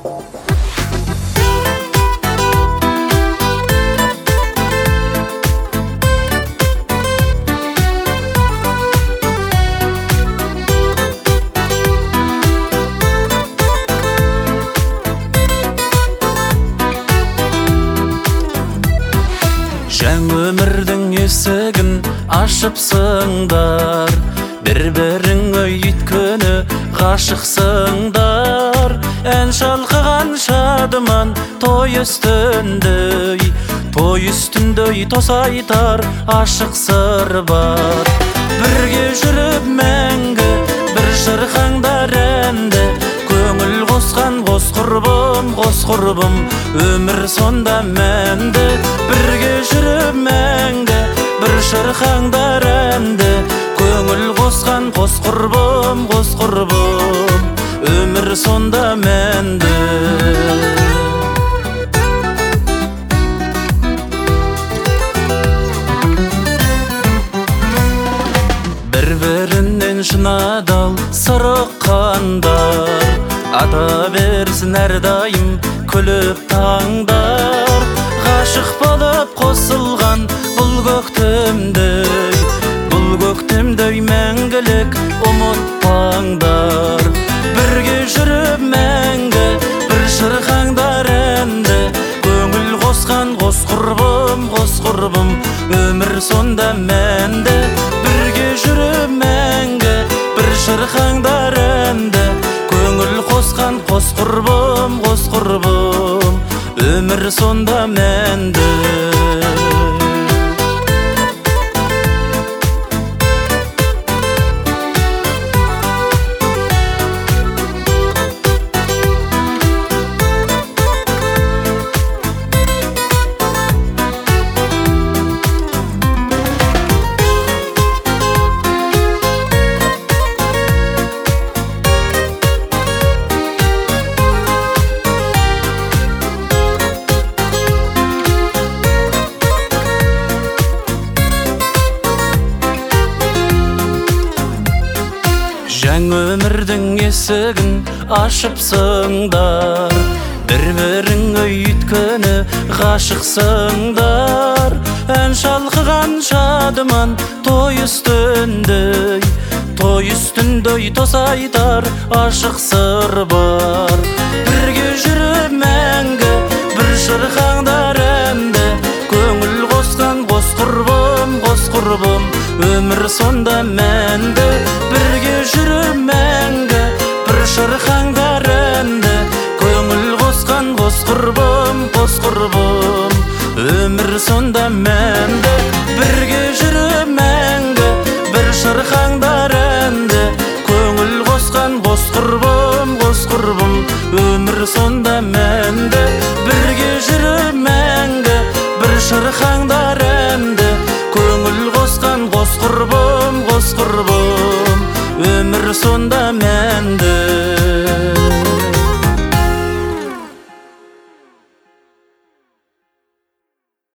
Жаңы өмірдің есігін ашыпсыңдар, бір-біріңе үйткені ғашықсыңдар. Ән шалқыған шадыман той үстіндей тосайтар ашық сыр бар. Бірге жүріп мәңгі бір шырқаңдар әнді, көңіл қосқан қос құрбым, өмір сонда мәнді. Бірге жүріп мәңгі бір шырқаңдар әнді, көңіл қосқан қос құрбым, өмір сонда мәнді. Бір-бірінен шынадал сырыққандар, ата берсін әрдайым күліп таңдар. Ғашық болып қосылған бұл көктемдей мәңгілік ұмытпаңдар. Бірге жүріп мәңгі бір шырқаңдар әнді, көңіл қосқан қос құрбым, өмір сонда мәнді. Бірге жүріп мәңгі бір шырқаңдар әнді, көңіл қосқан қос құрбым, өмір сонда мәнді. Жаңы өмірдің есігін ашыпсыңдар, бір-біріңе үйткені ғашықсыңдар. Ән шалқыған шадыман той үстіндей тосайтар ашық сыр бар. Бірге жүріп мәңгі бір шырқаңдар әнді, көңіл қосқан қос құрбым, өмір сонда мәнді. Бірге жүріп мәңгі бір шырқаңдар әнді, көңіл қосқан қос құрбым, өмір сонда мәнді. Бірге жүріп мәңгі бір шырқаңдар әнді, көңіл қосқан қос құрбым, өмір сонда мәнді. Бірге жүріп мәңгі бір шырқаңдар әнді, көңіл қосқан қос құрбым, өмір сонда мәнді.